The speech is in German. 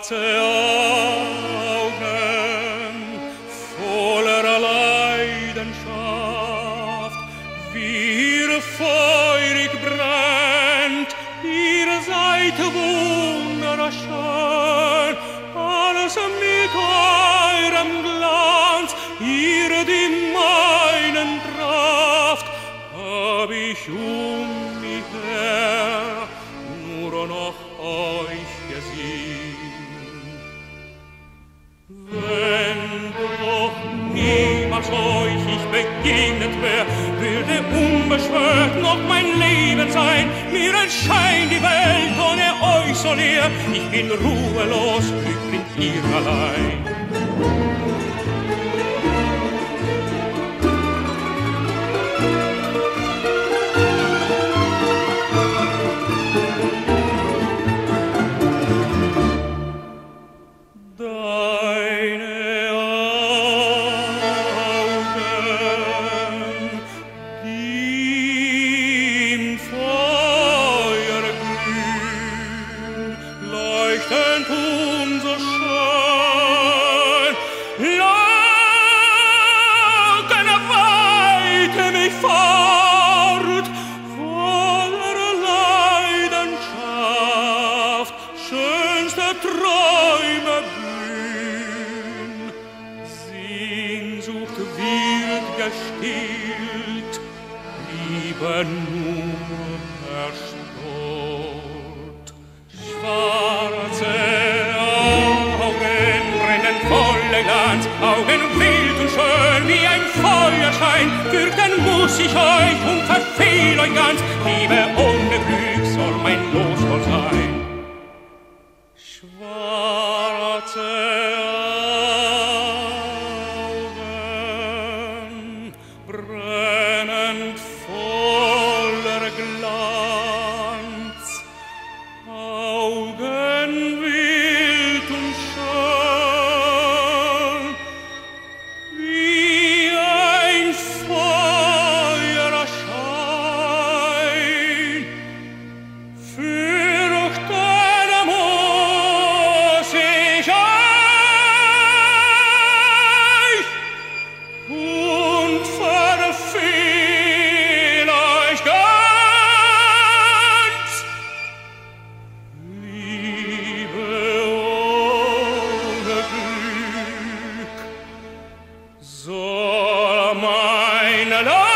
Augen voller Leidenschaft, wie ihr feurig brennt, ihr seid wunderschön, alles mit eurem Glanz, ihr die meinen trafft, hab ich mich her nur noch euch gesehen. Wenn doch niemals euch ich begegnet wär, würde unbeschwört noch mein Leben sein. Mir erscheint die Welt ohne euch so leer, ich bin ruhelos, ich bin ihr allein. Träume blühen, Sehnsucht wird gestillt, Liebe nur verstört. Schwarze Augen brennen voller Glanz, Augen wild und schön wie ein Feuerschein, fürchten muss ich euch und verfehl euch ganz, Liebe ohne Glück soll mein Los wohl sein. Schwarze Augen, brennend voller Glanz, Augen wild und schön, wie ein Feuerschein, soll meine